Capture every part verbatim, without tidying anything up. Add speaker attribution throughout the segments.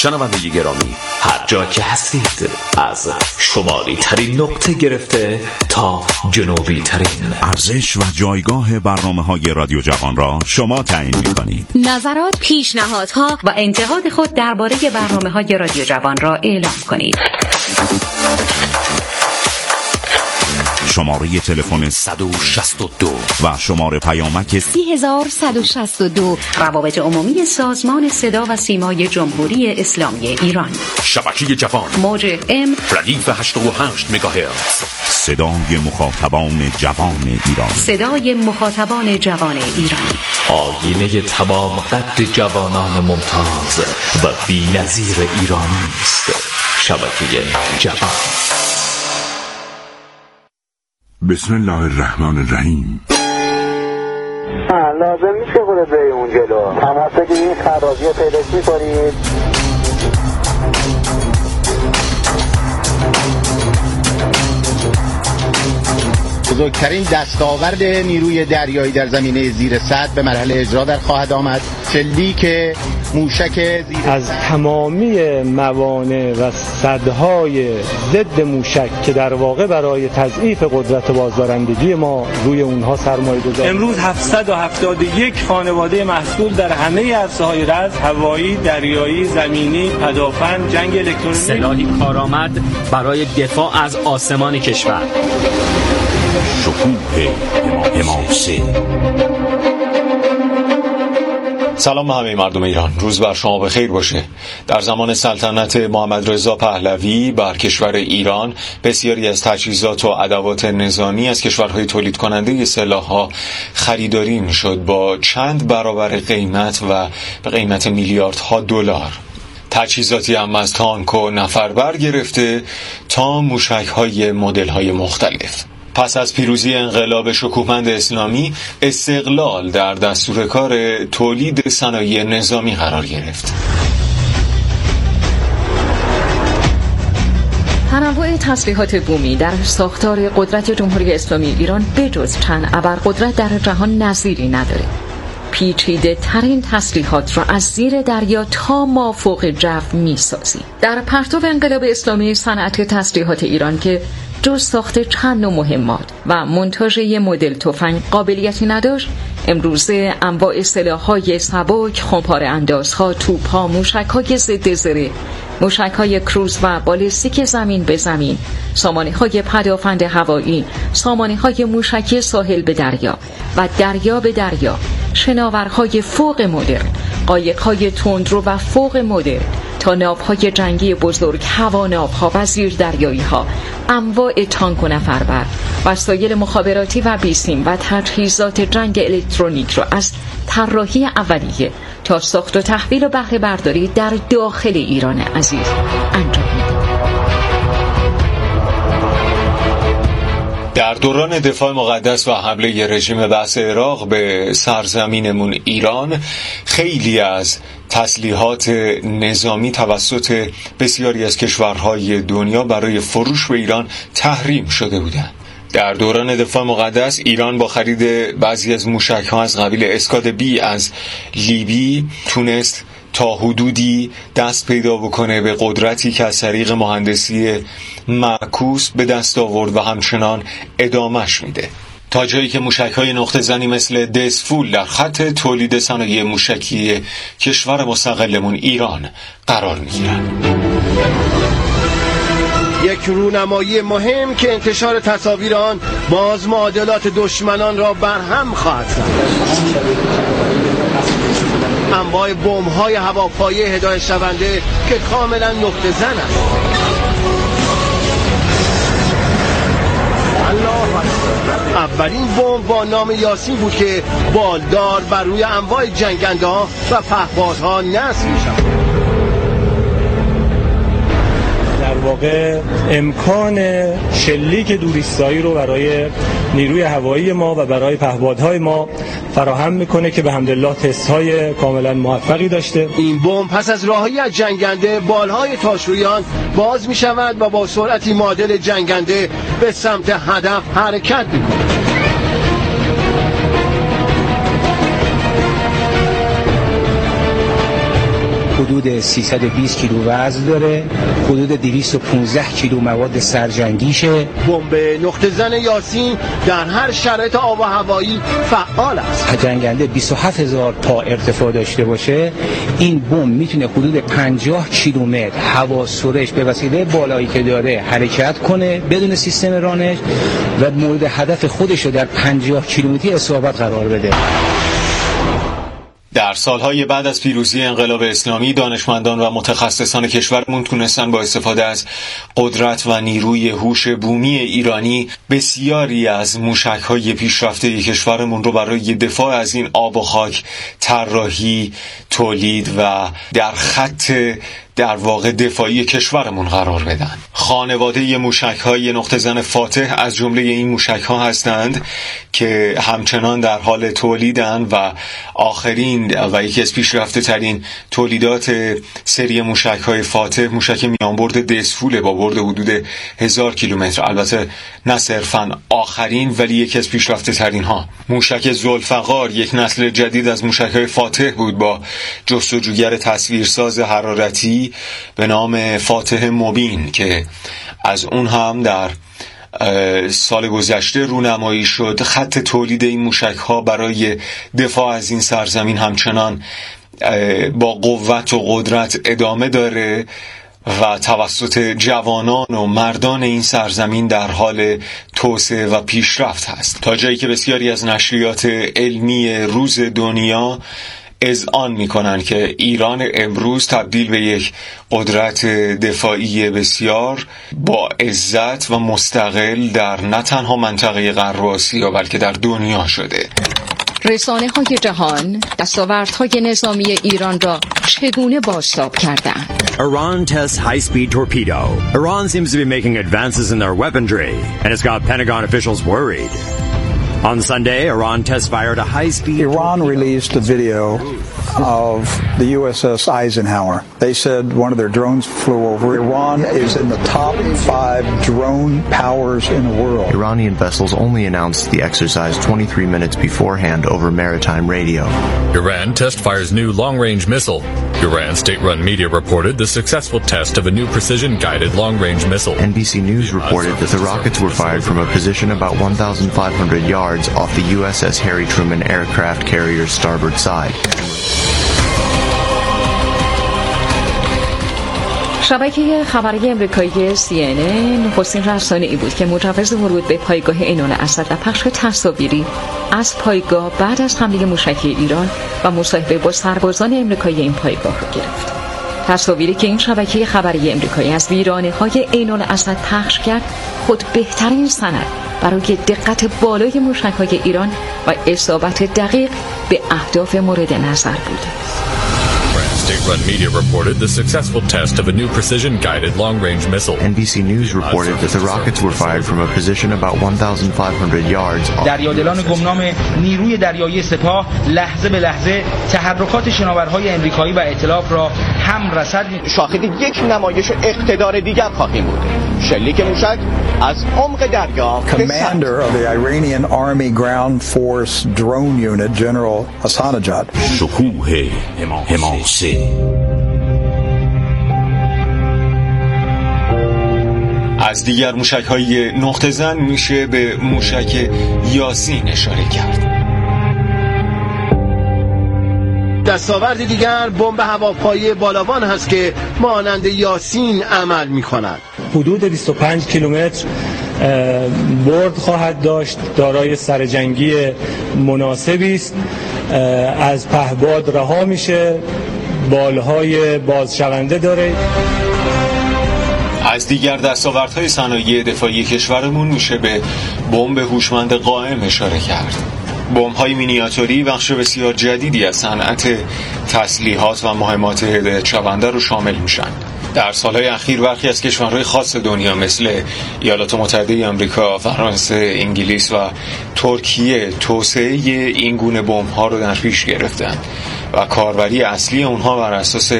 Speaker 1: شنونده گرامی، هر جا که هستید، از شمالی ترین نقطه گرفته تا جنوبی ترین،
Speaker 2: ارزش و جایگاه برنامه‌های رادیو جوان را شما تعیین می‌کنید.
Speaker 3: نظرات، پیشنهادها و انتقاد خود درباره برنامه‌های رادیو جوان را اعلام کنید.
Speaker 2: شماره تلفن
Speaker 1: صد و شصت و دو
Speaker 2: و شماره پیامک
Speaker 3: سی هزار صد و شصت و دو. روابط عمومی سازمان صدا و سیمای جمهوری اسلامی ایران.
Speaker 1: شبکه جوان، موج ام ردیف هشتاد و هشت مگاهرتز.
Speaker 2: صدای مخاطبان جوان ایران.
Speaker 3: صدای مخاطبان جوان ایران.
Speaker 1: آینه تمام قد جوانان ممتاز و بی‌نظیر ایرانی است. شبکه جوان.
Speaker 2: بسم الله الرحمن الرحیم.
Speaker 4: لازم میشه خود به اون جلو تماس بگیرید، خرابی رو پیدا می‌کنید.
Speaker 5: بزرگترین دستاورد نیروی دریایی در زمینه زیر سد به مرحله اجرا در خواهد آمد. شلیک موشک
Speaker 6: از تمامی موانع و سدهای ضد موشک که در واقع برای تضعیف قدرت بازدارندگی ما روی اونها سرمایه گذاری.
Speaker 7: امروز هفتصد و هفتاد و یک خانواده محصول در همه عرصه‌های رز، هوایی، دریایی، زمینی، پدافند، جنگ الکترونیک،
Speaker 8: سلاحی کارآمد برای دفاع از آسمان کشور.
Speaker 2: شکوه حماسه.
Speaker 9: سلام به همه مردم ایران، روز بر شما بخیر باشه. در زمان سلطنت محمد رضا پهلوی بر کشور ایران بسیاری از تجهیزات و ادوات نظامی از کشورهای تولید کننده سلاح‌ها خریداری میشد با چند برابر قیمت و به قیمت میلیاردها دلار. تجهیزاتی هم از تانک و نفربر گرفته تا موشک‌های مدل‌های مختلف. پس از پیروزی انقلاب شکوهمند اسلامی، استقلال در دستور کار تولید صنایع نظامی قرار گرفت.
Speaker 3: تنوع تسلیحات بومی در ساختار قدرت جمهوری اسلامی ایران بجز چند ابرقدرت در جهان نظیری نداره. پیچیده ترین تسلیحات را از زیر دریا تا مافوق جو می سازی. در پرتو انقلاب اسلامی صنعت تسلیحات ایران که جز ساخت چند نوع مهمات و منتاژ یک مدل تفنگ قابلیتی نداشت، امروزه انواع سلاح‌های سبک، خمپاره اندازها، توپ‌ها، موشک‌های ضد زره، موشک‌های کروز و بالستیک زمین به زمین، سامانه‌های پدافند هوایی، سامانه‌های موشکی ساحل به دریا و دریا به دریا، شناورهای فوق مدرن، قایق‌های تندرو و فوق مدرن تا ناوهای جنگی بزرگ، هواناوها و زیردریایی‌ها، انواع تانک و نفربر، وسایل مخابراتی و بیسیم و تجهیزات جنگ الکترونیک را از طراحی اولیه تا ساخت و تحویل و بهره برداری در داخل ایران عزیز انجام می‌دهد.
Speaker 9: در دوران دفاع مقدس و حمله رژیم بعث عراق به سرزمینمون ایران، خیلی از تسلیحات نظامی توسط بسیاری از کشورهای دنیا برای فروش به ایران تحریم شده بودند. در دوران دفاع مقدس ایران با خرید بعضی از موشک‌ها از قبیل اسکاد بی از لیبی تونست تا حدودی دست پیدا بکنه به قدرتی که از طریق مهندسی معکوس به دست آورد و همچنان ادامهش میده، تا جایی که موشک‌های نقطه زنی مثل دسفول در خط تولید صنایع موشکی کشور مستقلمون ایران قرار میگیرن.
Speaker 5: یک رونمایی مهم که انتشار تصاویر آن باز معادلات دشمنان را برهم خواهد زد. انواع بمب‌های هواپایه هدایت شونده که کاملا نقطه زن است. اولین بمب با نام یاسین بود که بالدار بر روی انواع جنگنده‌ها و پهپادها نصب می‌شود.
Speaker 6: در واقع امکان شلیک دوریستایی رو برای نیروی هوایی ما و برای پهپادهای ما فراهم میکنه که به حمدالله تست‌های کاملا موفقی داشته.
Speaker 5: این بمب پس از راهی از جنگنده بالهای تاشویان باز میشود و با سرعتی معادل جنگنده به سمت هدف حرکت میکنه.
Speaker 10: حدود سیصد و بیست کیلو وزن داره، حدود دویست و پانزده کیلو مواد سرجنگیشه.
Speaker 5: بمب نقطه زن یاسین در هر شرایط آب و هوایی فعال است.
Speaker 10: جنگنده بیست و هفت هزار پا ارتفاع داشته باشه، این بمب میتونه حدود پنجاه کیلومتر هوا سرش به وسیله بالایی که داره حرکت کنه بدون سیستم رانش و مورد هدف خودش رو در پنجاه کیلومتری اصابت قرار بده.
Speaker 9: در سالهای بعد از پیروزی انقلاب اسلامی دانشمندان و متخصصان کشورمون تونستن با استفاده از قدرت و نیروی هوش بومی ایرانی بسیاری از موشک‌های پیشرفته کشورمون رو برای دفاع از این آب و خاک طراحی، تولید و در خط در واقع دفاعی کشورمون قرار بدن. خانواده موشک‌های نقطه زن فاتح از جمله این موشک‌ها هستند که همچنان در حال تولیدن و آخرین و یکی از پیشرفته ترین تولیدات سری موشک‌های فاتح موشک میانبرد دسفول با برد حدود هزار کیلومتر، البته نه صرفاً آخرین ولی یکی از پیشرفته ترین ها. موشک ذوالفقار یک نسل جدید از موشک‌های فاتح بود با جستجوگر تصویرساز حرارتی به نام فاتح مبین که از اون هم در سال گذشته رونمایی شد. خط تولید این موشک ها برای دفاع از این سرزمین همچنان با قوت و قدرت ادامه داره و توسط جوانان و مردان این سرزمین در حال توسعه و پیشرفت هست، تا جایی که بسیاری از نشریات علمی روز دنیا اذعان میکنن که ایران امروز تبدیل به یک قدرت دفاعی بسیار با عزت و مستقل در نه تنها منطقه غرب آسیا بلکه در دنیا شده.
Speaker 3: رسانه های جهان دستاوردهای نظامی ایران را چگونه بازتاب کردند؟
Speaker 11: Iran tests high-speed torpedo. Iran seems to be making advances in their weaponry, and it's got Pentagon officials worried. On Sunday, Iran test-fired a high-speed...
Speaker 12: Iran released a video of the U S S Eisenhower. They said one of their drones flew over. Iran is in the top five drone powers in the world.
Speaker 13: Iranian vessels only announced the exercise twenty-three minutes beforehand over maritime radio.
Speaker 14: Iran test-fires new long-range missile. Iran state-run media reported the successful test of a new precision-guided long-range missile.
Speaker 13: N B C News reported that the rockets were fired from a position about one thousand five hundred yards off the U S S Harry Truman aircraft carrier's starboard side.
Speaker 3: شبکه خبری امریکایی سی ان ان نخستین رسانه‌ای بود که مجوز ورود به پایگاه عین الاسد و پخش تصاویری از پایگاه بعد از حمله موشکی ایران و مصاحبه با سربازان امریکایی این پایگاه را گرفت. تصاویری که این شبکه خبری امریکایی از ویرانه‌های عین الاسد پخش کرد خود بهترین سند برای دقت بالای موشک‌های ایران و اصابت دقیق به اهداف مورد نظر بود.
Speaker 14: State-run media reported the successful test of a new precision-guided long-range missile.
Speaker 13: N B C News reported that the rockets were fired from a position about one thousand five hundred yards.
Speaker 10: دریادلان گمنام نیروی دریایی سپاه لحظه به لحظه تحرکات شناورهای امریکایی و ائتلاف را هم رصد می...
Speaker 15: شاهد یک نمایش اقتدار دیگر خواهیم بود. شلیک موشک از عمق دریا.
Speaker 12: Commander of the Iranian Army Ground Force Drone Unit, General Ahsanejad.
Speaker 2: شکوه حماسه.
Speaker 9: از دیگر موشک‌های نقطه زن میشه به موشک یاسین اشاره کرد.
Speaker 5: دستاورد دیگر بمب هواپایی بالاوان هست که مانند یاسین عمل می‌کند.
Speaker 6: حدود بیست و پنج کیلومتر برد خواهد داشت، دارای سرجنگی مناسبی است، از پهباد رها میشه، بالهای بازشونده داره.
Speaker 9: از دیگر دستاوردهای صنایع دفاعی کشورمون میشه به بمب هوشمند قائم اشاره کرد. بمب‌های مینیاتوری بخش بسیار جدیدی از صنعت تسلیحات و مهمات هدایت شونده رو شامل میشن. در سالهای اخیر برخی از کشورهای خاص دنیا مثل ایالات متحده آمریکا، فرانسه، انگلیس و ترکیه توسعه این گونه بمب‌ها رو در پیش گرفتن و کاربری اصلی اونها بر اساس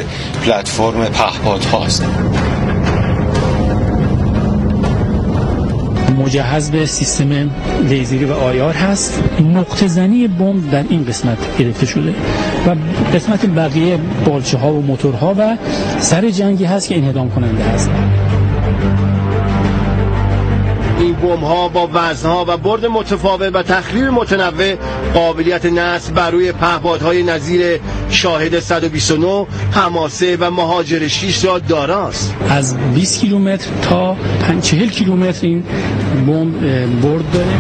Speaker 9: پلتفرم پهپادهاست.
Speaker 16: مجهز به سیستم لیزری و آیار هست. نقطه زنی بمب در این قسمت گرفته شده و قسمت بقیه بالچه ها و موتورها و سر جنگی هست که انهدام کننده هست.
Speaker 5: این بمب‌ها با وزن‌ها و برد متفاوت و تخریب متنوع قابلیت نصب بر روی پهپادهای نظیر شاهد صد و بیست و نه، حماسه و مهاجر شش را داراست.
Speaker 16: از بیست کیلومتر تا چهل کیلومتر این بمب برد داره.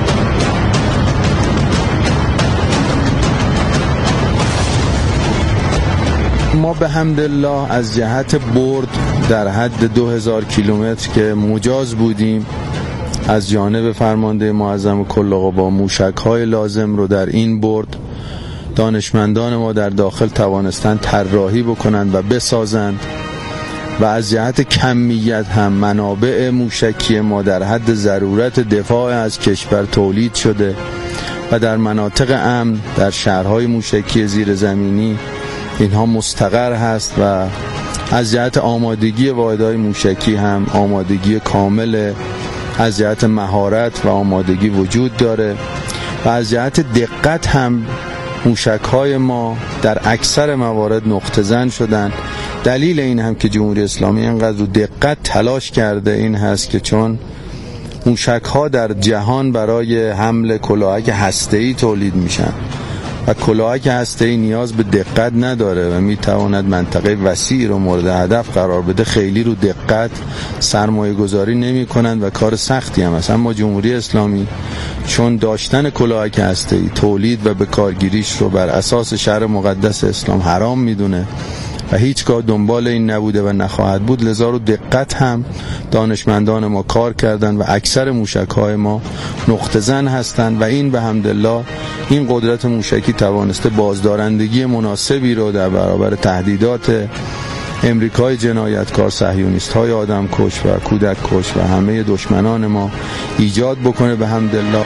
Speaker 17: ما به حمدالله از جهت برد در حد دو هزار کیلومتر که مجاز بودیم از جانب فرمانده معظم کل با موشک‌های لازم رو در این برد دانشمندان ما در داخل توانستند طراحی بکنند و بسازند و از جهت کمیت هم منابع موشکی ما در حد ضرورت دفاع از کشور تولید شده و در مناطق امن در شهرهای موشکی زیرزمینی اینها مستقر هست و از جهت آمادگی واحدهای موشکی هم آمادگی کامل از جهت مهارت و آمادگی وجود داره و از جهت دقت هم موشک‌های ما در اکثر موارد نقطه زن شدن. دلیل این هم که جمهوری اسلامی اینقدر رو دقت تلاش کرده این هست که چون موشک‌ها در جهان برای حمل کلاهک هسته‌ای تولید میشن و کلاهک هسته‌ای نیاز به دقت نداره و میتواند منطقه وسیعی رو مورد هدف قرار بده، خیلی رو دقت سرمایه گذاری نمی کنند و کار سختی هم است. اما جمهوری اسلامی چون داشتن کلاهک هسته‌ای تولید و به کارگیریش رو بر اساس شرع مقدس اسلام حرام میدونه و هیچگاه دنبال این نبوده و نخواهد بود، لذا رو دقت هم دانشمندان ما کار کردن و اکثر موشک‌های ما نقطه زن هستند و این به حمدالله این قدرت موشکی توانسته بازدارندگی مناسبی رو در برابر تهدیدات امریکای جنایتکار، صهیونیست‌های آدمکش و کودک کش و همه دشمنان ما ایجاد بکنه به حمدالله.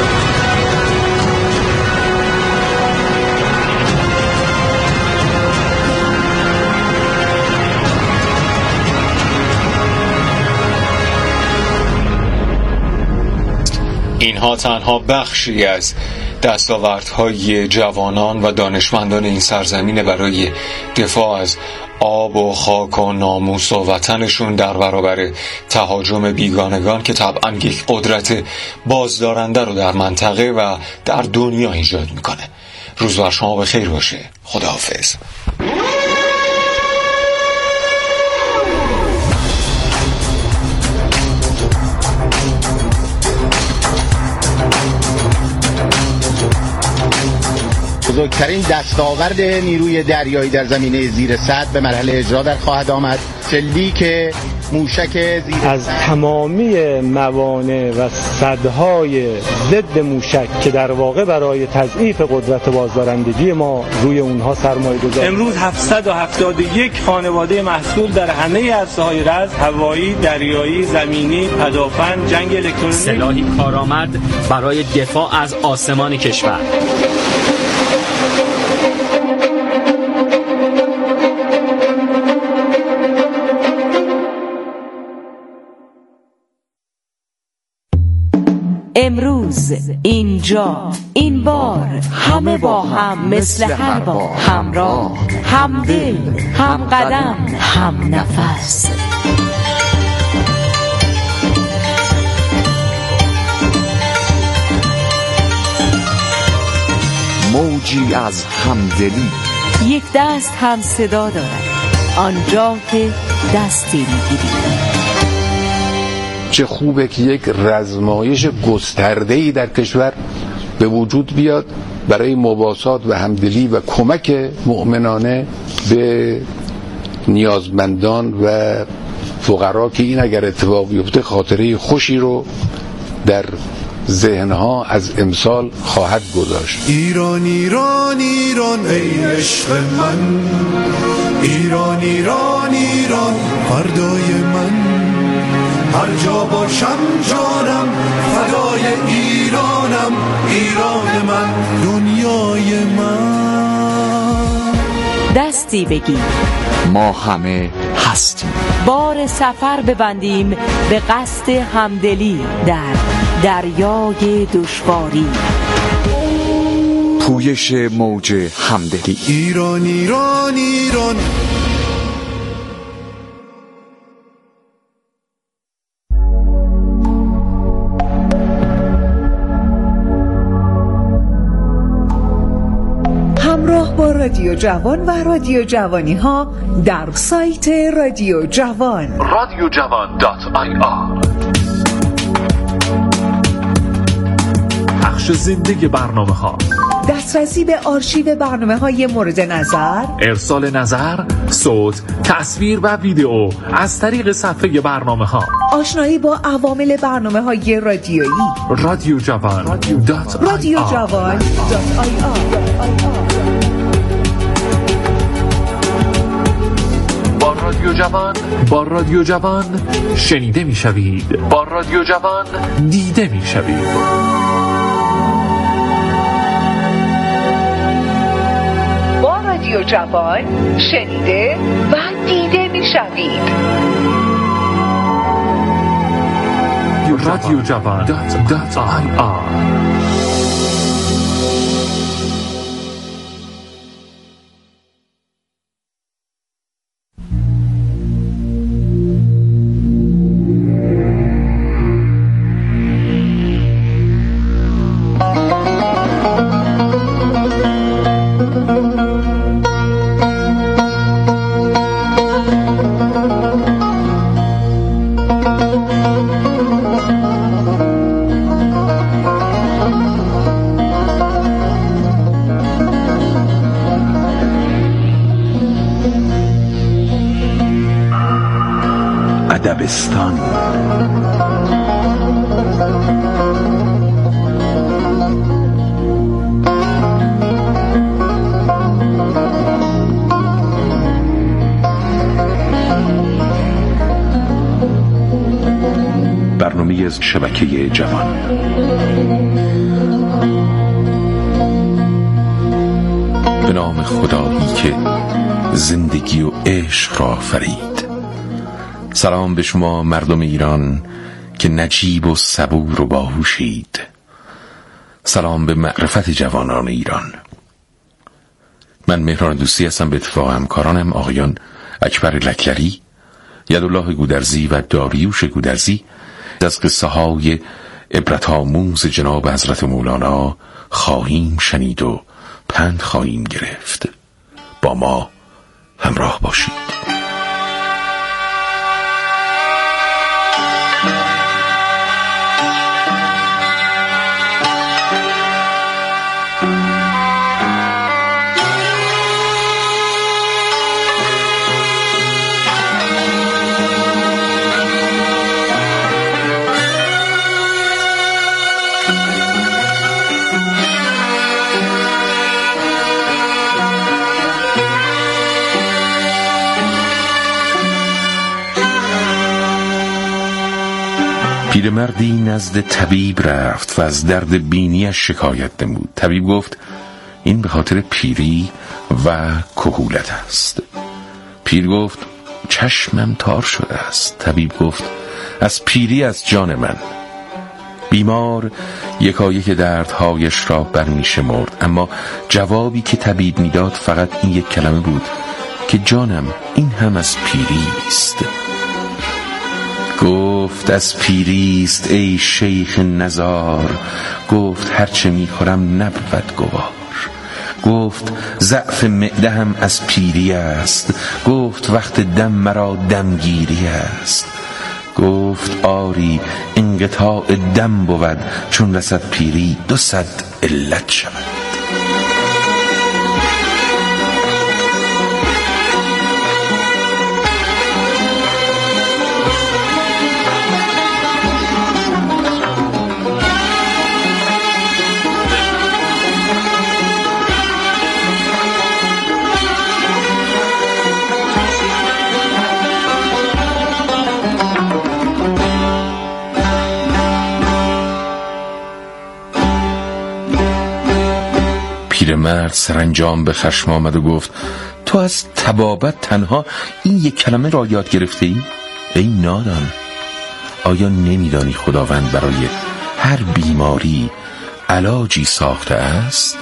Speaker 9: اینها تنها بخشی از دستاوردهای جوانان و دانشمندان این سرزمین برای دفاع از آب و خاک و ناموس و وطنشون در برابر تهاجم بیگانگان که طبعا یک قدرت بازدارنده رو در منطقه و در دنیا ایجاد میکنه. روز بر شما بخیر باشه. خداحافظ.
Speaker 15: بزرگترین دستاورد نیروی دریایی در زمینه زیر سد به مرحله اجرا در خواهد آمد. شلیک موشک زیر
Speaker 6: از تمامی موانع و سدهای ضد موشک که در واقع برای تضعیف قدرت بازدارندگی ما روی اونها سرمایه گذاری.
Speaker 7: امروز هفتصد و هفتاد و یک خانواده محصول در همه عرصه‌های رز، هوایی، دریایی، زمینی، پدافند، جنگ الکترونیک،
Speaker 8: سلاحی کارآمد برای دفاع از آسمان کشور.
Speaker 18: امروز اینجا این بار همه با هم مثل هر بار همراه، همدل، هم قدم، هم نفس.
Speaker 1: موجی از همدلی،
Speaker 18: یک دست هم صدا دارد آنجا که دستی میگیری.
Speaker 19: چه خوبه که یک رزمایش گسترده‌ای در کشور به وجود بیاد برای مواسات و همدلی و کمک مؤمنانه به نیازمندان و فقرا که این اگر اتفاق بیفته خاطره خوشی رو در ذهنها از امسال خواهد گذاشت.
Speaker 20: ایران ایران ایران ای عشق من، ایران ایران ایران فردای من، هر جا باشم جانم فدای ایرانم، ایران من دنیای من.
Speaker 18: دستی بگیر
Speaker 1: ما همه هستیم.
Speaker 18: بار سفر ببندیم به قصد همدلی در دریای دشواری.
Speaker 1: پویش موج همدلی.
Speaker 20: ایران ایران ایران.
Speaker 21: همراه با رادیو جوان و رادیو جوانی ها در سایت رادیو جوان
Speaker 1: رادیو جوان دات آی آر. پخش زنده برنامه ها،
Speaker 21: دسترسی به آرشیو برنامه های مورد نظر،
Speaker 1: ارسال نظر، صوت، تصویر و ویدیو از طریق صفحه برنامه ها،
Speaker 21: آشنایی با عوامل برنامه های رادیویی.
Speaker 1: رادیو جوان دات
Speaker 21: رادیو جوان دات آی آر.
Speaker 1: با رادیو جوان با رادیو جوان شنیده می شوید، با رادیو جوان دیده می شوید.
Speaker 21: با رادیو جوان شنیده و دیده می شوید.
Speaker 1: رادیو جوان دات آی آر.
Speaker 2: ادبستان. برنامه از شبکه جوان. به نام خدایی که زندگی و عشق را فرید. سلام به شما مردم ایران که نجیب و صبور و باهوشید. سلام به معرفت جوانان ایران. من مهران دوستی هستم، به اتفاق همکارانم آقایان اکبر لکلری، یدالله گودرزی و داریوش گودرزی از قصه های عبرت آموز جناب حضرت مولانا خواهیم شنید و پند خواهیم گرفت. با ما همراه باشید. پیرمردی نزد طبیب رفت و از درد بینیش شکایت نمود. طبیب گفت این به خاطر پیری و کهولت است. پیر گفت چشمم تار شده است. طبیب گفت از پیری از جان من. بیمار یکایک دردهایش را برمی شمرد، اما جوابی که طبیب میداد فقط این یک کلمه بود که جانم این هم از پیری است. گفت از پیریست ای شیخ نزار، گفت هرچه میخورم نبود گوار. گفت ضعف معده هم از پیری است، گفت وقت دم مرا دمگیری است. گفت آری انقطاع دم بود، چون رسد پیری دو صد علت شود. پیرمرد سرانجام به خشم آمد و گفت تو از طبابت تنها این یک کلمه را یاد گرفته ای؟ ای نادان، آیا نمیدانی خداوند برای هر بیماری علاجی ساخته است؟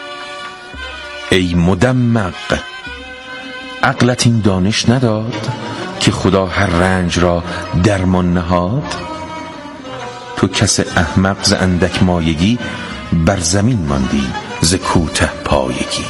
Speaker 2: ای مدمق، عقلت این دانش نداد که خدا هر رنج را درمان نهاد؟ تو کس احمق ز اندک مایگی، بر زمین ماندی ز کوته پایگی.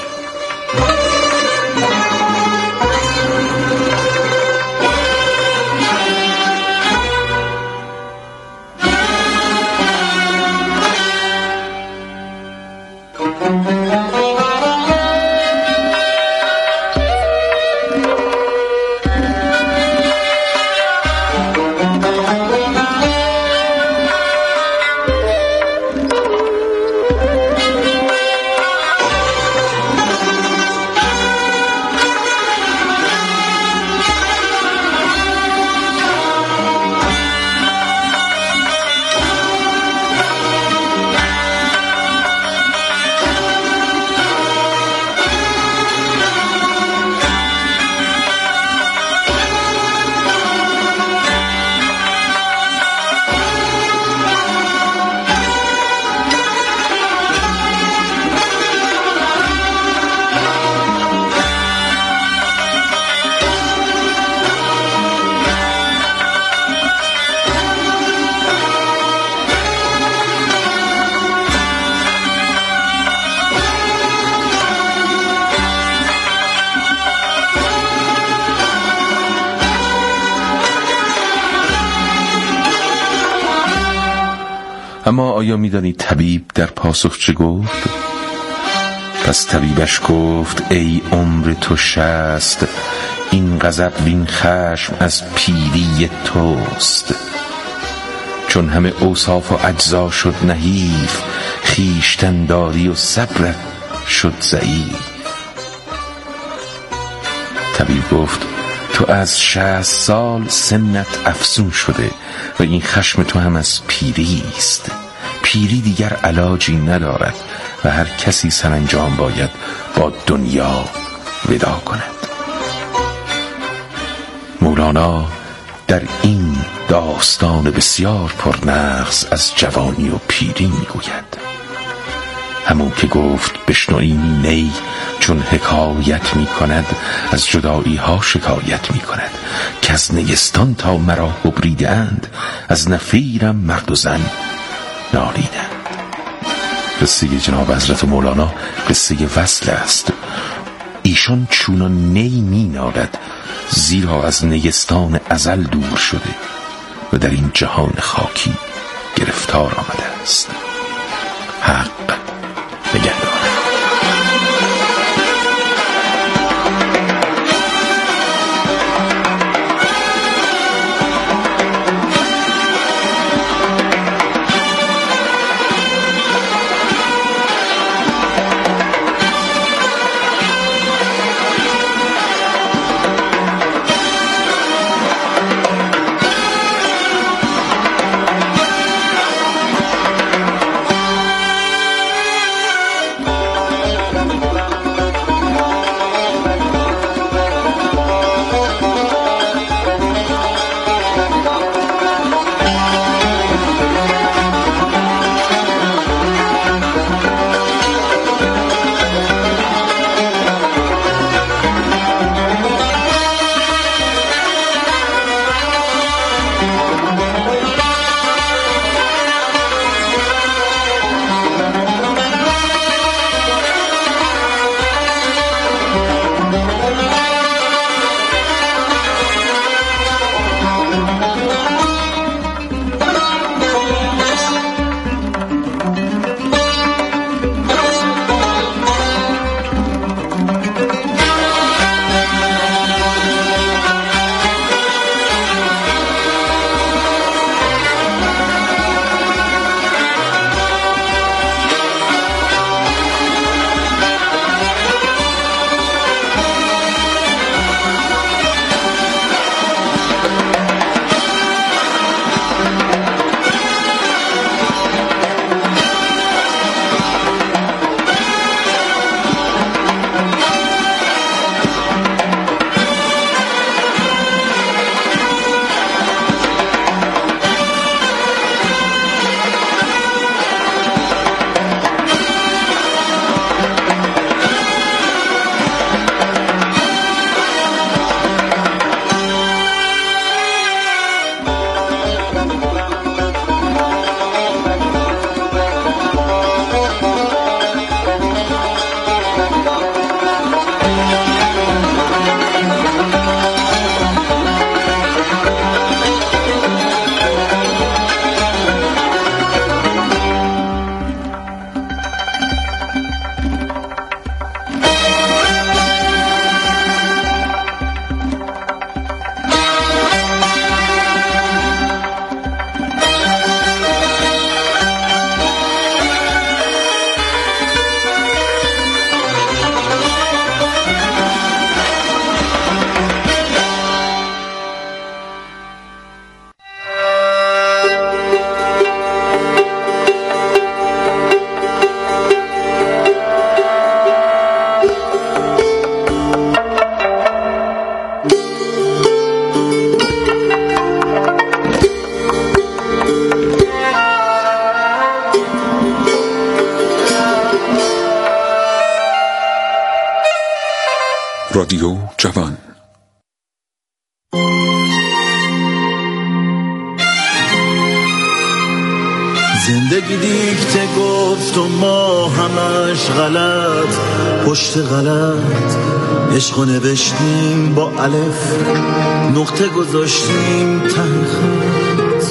Speaker 2: اما آیا می‌دانی طبیب در پاسخ چه گفت؟ پس طبیبش گفت ای عمر تو شست، این غضب وین خشم از پیری توست. چون همه اوصاف و اجزا شد نحیف، خویشتن داری و صبرت شد ضعیف. طبیب گفت تو از شصت سال سنت افزون شده و این خشم تو هم از پیری است. پیری دیگر علاجی ندارد و هر کسی سرانجام باید با دنیا ودا کند. مولانا در این داستان بسیار پرنغز از جوانی و پیری میگوید. همون که گفت بشنو این نی چون حکایت می کند، از جدایی ها شکایت می کند که از نیستان تا مرا ببریده اند، از نفیرم مرد و زن نالیدند. قصه جناب حضرت مولانا قصه وصل است. ایشان چونان نی می نالد زیرا از نیستان ازل دور شده و در این جهان خاکی گرفتار آمده است. حق نگهدار.
Speaker 20: زندگی دیکته گفت و ما همش غلط پشت غلط عشقو نوشتیم با الف نقطه گذاشتیم ته خط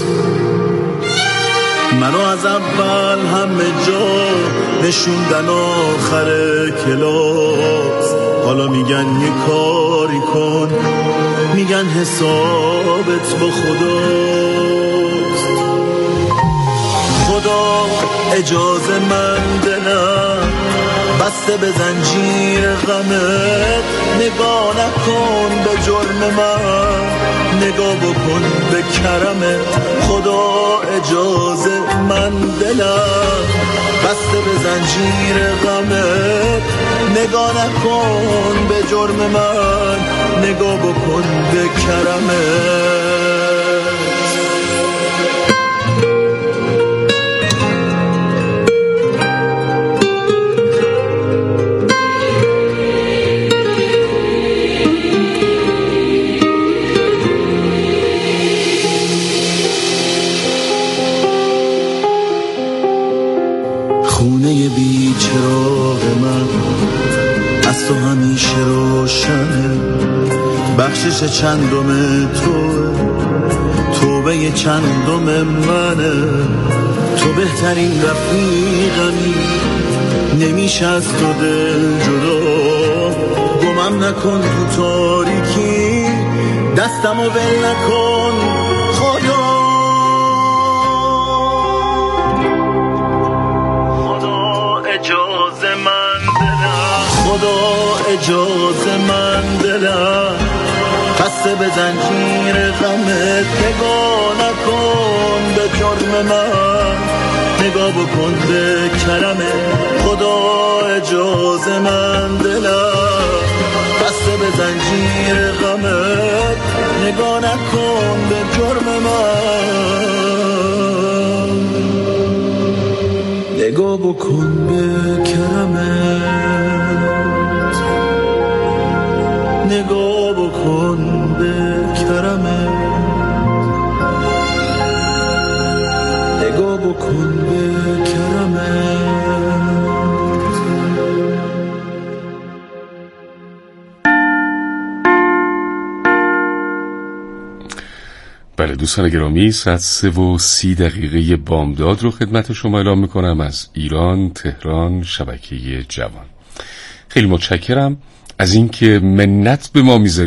Speaker 20: منو از اول همه جا نشوندن آخر کلاس حالا میگن یه کاری کن میگن حسابت با خداست خدا اجازه من دلم بسته به زنجیر غمت نگاه نکن به جرم من نگاه بکن به کرمت خدا اجازه من دلم بسته به زنجیر غمت نگاه نکن به جرم من نگاه بکن به کرمت خونه بی چراغ من از تو همیشه روشنه بخشش چندم توه توبه چندم منه تو بهترین رفیقمی نمیشه از تو دل جدا گمم نکن تو تاریکی دستمو ول نکن خدا اجازه من دلم خدا اجازه من دلم قصه به زنجیر غمت نگاه نکن به جرم من نگاه بکن به کرمت خدا اجازه من دلم قصه به زنجیر غمت نگاه نکن به جرم من نگاه بکن به کرمت نگاه بکن به کرمت نگاه بکن به کرمت
Speaker 2: بله دوستان گرامی، ساعت سه و سی دقیقه بامداد رو خدمت شما اعلام میکنم از ایران، تهران، شبکه جوان. خیلی متشکرم از اینکه منت به ما میذارید